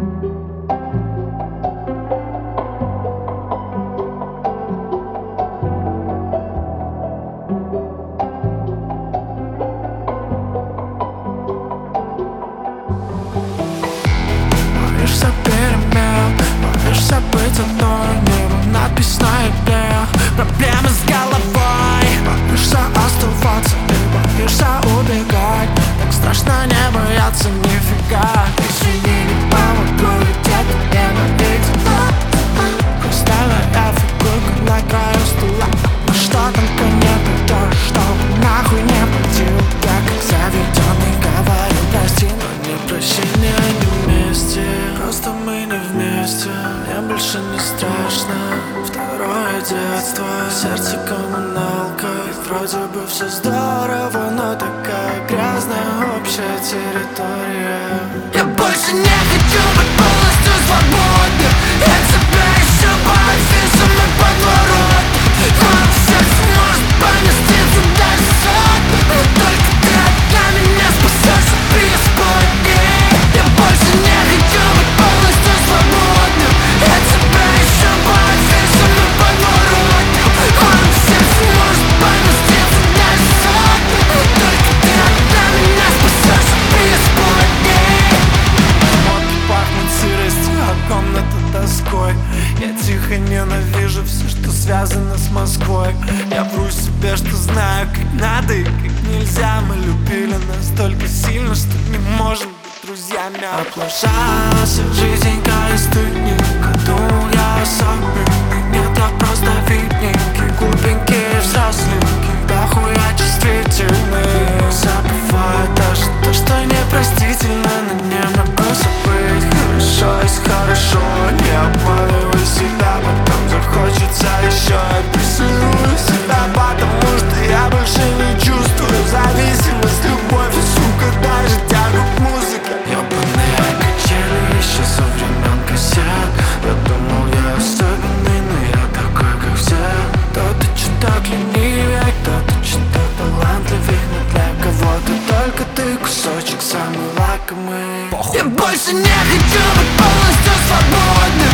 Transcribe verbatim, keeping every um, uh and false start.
Боишься перемен, боишься быть одной, небо надпись на еде, проблемы с головой. Боишься оставаться и боишься убегать, так страшно не бояться нифига. Извини, не помогу, ведь это ненавидит. Хрустальная фигурка на краю стула, но что только нет, то что нахуй не платил. Я как заведенный говорю прости, но не прощения, не вместе. Просто мы не вместе, мне больше не страшно. Второе детство, сердце коммуналка, и вроде бы все здорово, но такая грязная общая территория. Я больше не хочу быть полностью свободным. Я тебя ищу по афишам и подворотам. Холод в сердце может поместиться даже сотни, но только ты одна меня спасешь от преисподней. Я больше не хочу быть полностью свободным. Я тебя ищу по афишам и подворотам. Холод в сердце может поместиться даже сотни, но только ты одна меня спасешь от преисподней. Вот пахнет сыростью, а комната тоской. Я тихо ненавижу все, что связано с Москвой. Я вру себе, что знаю, как надо и как нельзя. Мы любили настолько сильно, что не можем быть друзьями. Облажался жизнь, как стыдненько. Думал я особенный, нет, я просто видненький. Глупенький, взросленький, да хуя чувствительный. Забываю даже то, что непростительно, но не могу забыть. Хорошо есть хорошо, не обманывай себя, потом захочется еще. Я преследую себя, потому что я больше не чувствую зависимость, любовь и, сука, даже тягу к музыке. Ёбаные качели еще со времен кассет. Я думал, я особенный, но я такой, как все. Кто-то чуток ленивее, кто-то чуток талантливее, но для кого-то только ты кусочек самый лакомый. Я больше не хочу быть полностью свободным.